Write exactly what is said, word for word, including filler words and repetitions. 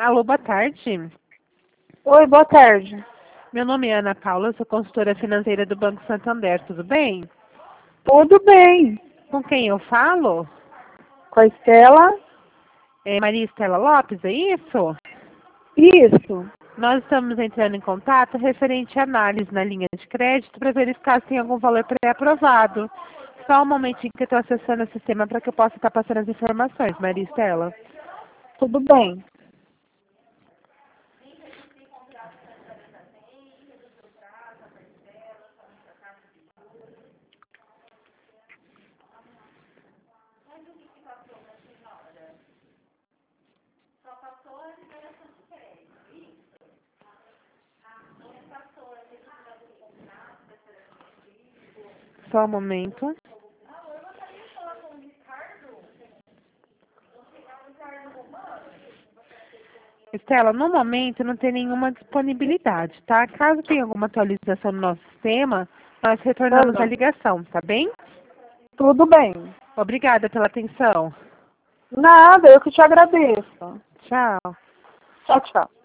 Alô, boa tarde. Oi, boa tarde. Meu nome é Ana Paula, eu sou consultora financeira do Banco Santander, tudo bem? Tudo bem. Com quem eu falo? Com a Estela? É Maria Estela Lopes, é isso? Isso. Nós estamos entrando em contato referente à análise na linha de crédito para verificar se tem algum valor pré-aprovado. Só um momentinho que eu estou acessando o sistema para que eu possa estar passando as informações, Maria Estela. Tudo bem. Só um momento. Estela, no momento não tem nenhuma disponibilidade, tá? Caso tenha alguma atualização no nosso sistema, nós retornamos a Uhum. ligação, tá bem? Tudo bem. Obrigada pela atenção. Nada, eu que te agradeço. Tchau. Tchau, tchau.